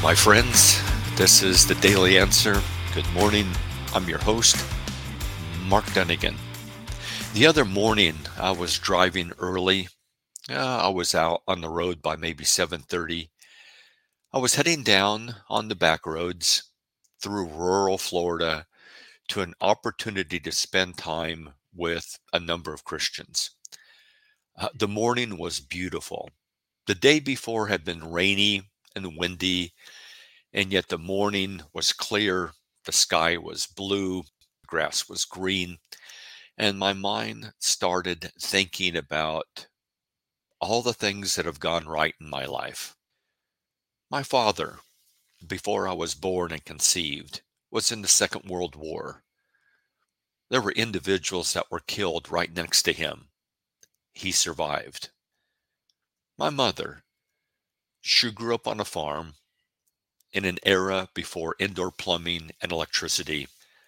my friends. This is the Daily Answer. Good morning. I'm your host, Mark Dunnigan. The other morning, I was driving early. I was out on the road by maybe 7:30. I was heading down on the back roads through rural Florida to an opportunity to spend time with a number of Christians. The morning was beautiful. The day before had been rainy and windy, and yet the morning was clear, the sky was blue, grass was green, and my mind started thinking about all the things that have gone right in my life. My father, before I was born and conceived, was in the Second World War. There were individuals that were killed right next to him. He survived. My mother, she grew up on a farm in an era before indoor plumbing and electricity.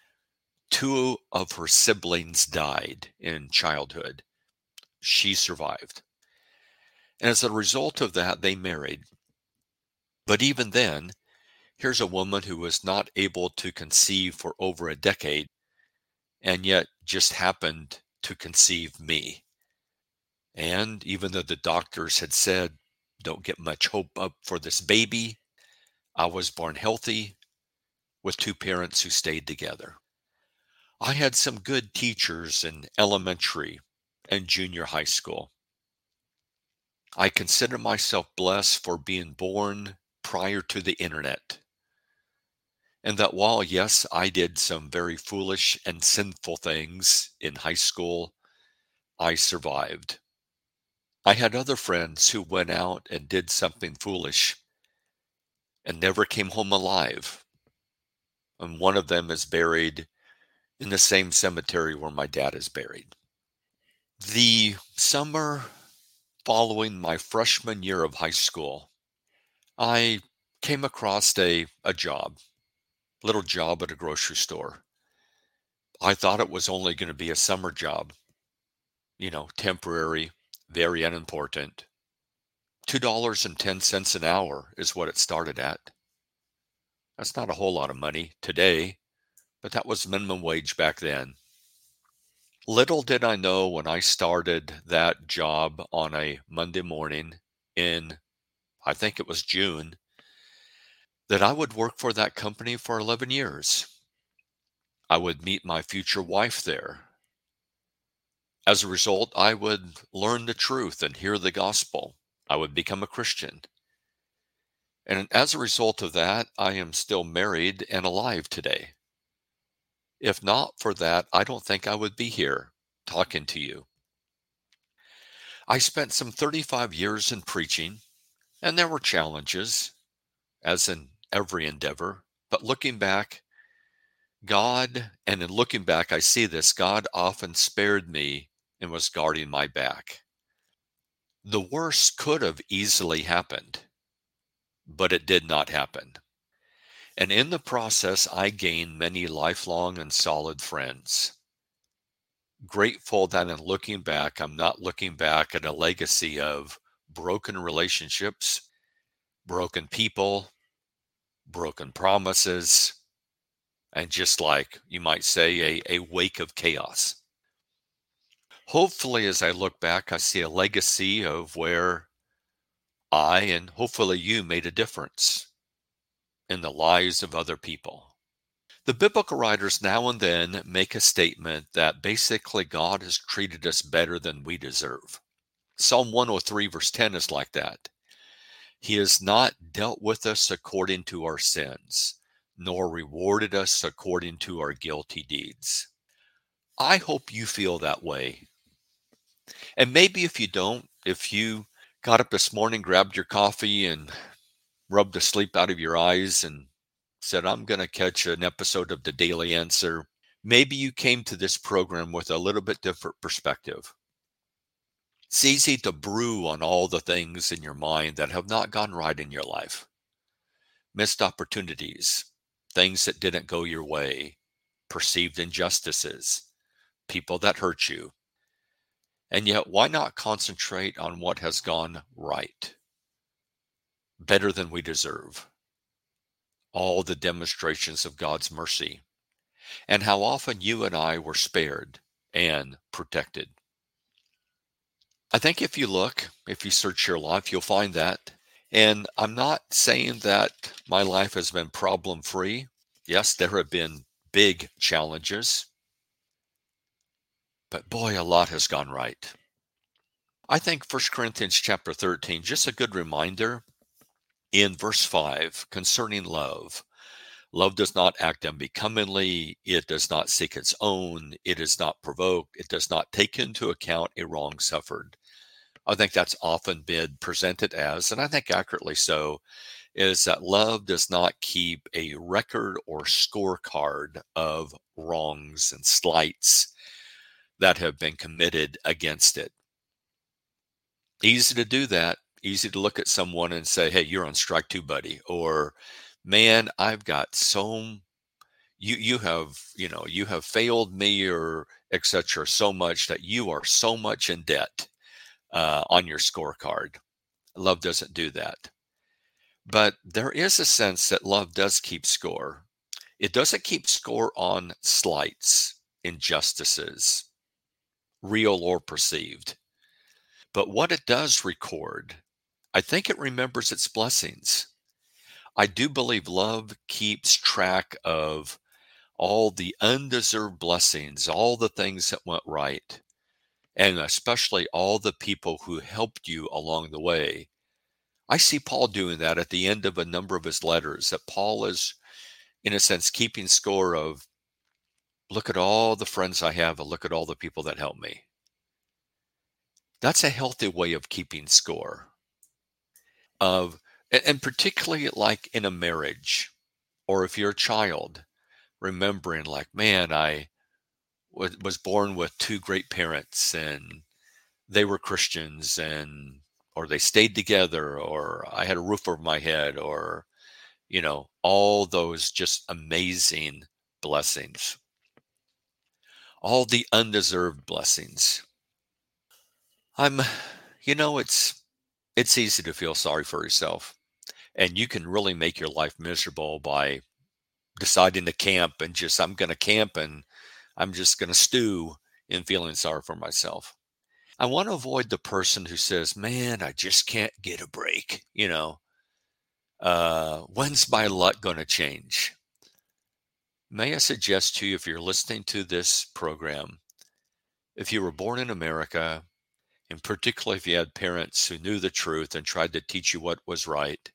Two of her siblings died in childhood. She survived. And as a result of that, they married. But even then, here's a woman who was not able to conceive for over a decade, and yet just happened to conceive me. And even though the doctors had said, don't get much hope up for this baby, I was born healthy with two parents who stayed together. I had some good teachers in elementary and junior high school. I consider myself blessed for being born prior to the internet. And that while, yes, I did some very foolish and sinful things in high school, I survived. I had other friends who went out and did something foolish and never came home alive. And one of them is buried in the same cemetery where my dad is buried. The summer following my freshman year of high school, I came across a little job at a grocery store. I thought it was only going to be a summer job, temporary, very unimportant. $2.10 an hour is what it started at. That's not a whole lot of money today, but that was minimum wage back then. Little did I know when I started that job on a Monday morning in, I think it was June, that I would work for that company for 11 years. I would meet my future wife there. As a result, I would learn the truth and hear the gospel. I would become a Christian. And as a result of that, I am still married and alive today. If not for that, I don't think I would be here talking to you. I spent some 35 years in preaching, and there were challenges, as in every endeavor. But looking back, in looking back, I see this, God often spared me and was guarding my back. The worst could have easily happened, but it did not happen. And in the process, I gained many lifelong and solid friends. Grateful that in looking back, I'm not looking back at a legacy of broken relationships, broken people, broken promises, and just like you might say, a wake of chaos. Hopefully, as I look back, I see a legacy of where I and hopefully you made a difference in the lives of other people. The biblical writers now and then make a statement that basically God has treated us better than we deserve. Psalm 103 verse 10 is like that. He has not dealt with us according to our sins, nor rewarded us according to our guilty deeds. I hope you feel that way. And maybe if you don't, if you got up this morning, grabbed your coffee and rubbed the sleep out of your eyes and said, I'm going to catch an episode of the Daily Answer, maybe you came to this program with a little bit different perspective. It's easy to brew on all the things in your mind that have not gone right in your life. Missed opportunities, things that didn't go your way, perceived injustices, people that hurt you. And yet, why not concentrate on what has gone right? Better than we deserve. all the demonstrations of God's mercy, and how often you and I were spared and protected. I think if you search your life, you'll find that. And I'm not saying that my life has been problem free. Yes, there have been big challenges, but boy, a lot has gone right. I think 1 Corinthians chapter 13, just a good reminder in verse 5 concerning love. Love does not act unbecomingly. It does not seek its own. It is not provoked. It does not take into account a wrong suffered. I think that's often been presented as, and I think accurately so, is that love does not keep a record or scorecard of wrongs and slights that have been committed against it. Easy to do that. Easy to look at someone and say, hey, you're on strike two, buddy. Or, man, I've got you have failed me, or etc. so much that you are so much in debt on your scorecard. Love doesn't do that. But there is a sense that love does keep score. It doesn't keep score on slights, injustices, real or perceived. But what it does record, I think it remembers its blessings. I do believe love keeps track of all the undeserved blessings, all the things that went right, and especially all the people who helped you along the way. I see Paul doing that at the end of a number of his letters, that Paul is, in a sense, keeping score of, look at all the friends I have, and look at all the people that help me. That's a healthy way of keeping score. And particularly like in a marriage, or if you're a child, remembering like, man, I was born with two great parents, and they were Christians, or they stayed together, or I had a roof over my head, or, all those just amazing blessings, all the undeserved blessings. It's easy to feel sorry for yourself, and you can really make your life miserable by deciding to camp and I'm going to camp and I'm just going to stew in feeling sorry for myself. I want to avoid the person who says, man, I just can't get a break. When's my luck going to change? May I suggest to you, if you're listening to this program, if you were born in America, and particularly if you had parents who knew the truth and tried to teach you what was right,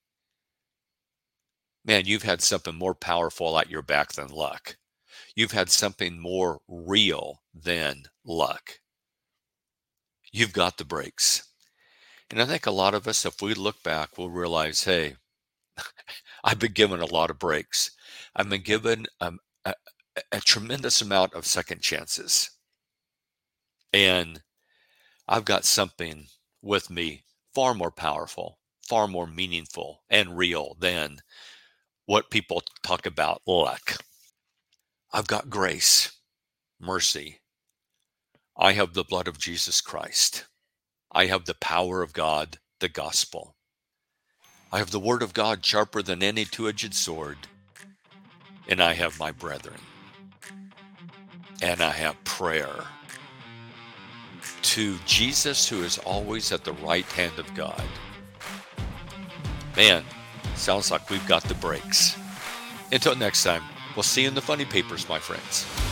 man, you've had something more powerful at your back than luck. You've had something more real than luck. You've got the breaks. And I think a lot of us, if we look back, we'll realize, hey, I've been given a lot of breaks. I've been given a tremendous amount of second chances. And I've got something with me far more powerful, far more meaningful and real than what people talk about luck. I've got grace, mercy. I have the blood of Jesus Christ. I have the power of God, the gospel. I have the word of God sharper than any two-edged sword. And I have my brethren. And I have prayer to Jesus, who is always at the right hand of God. Man, sounds like we've got the breaks. Until next time, we'll see you in the funny papers, my friends.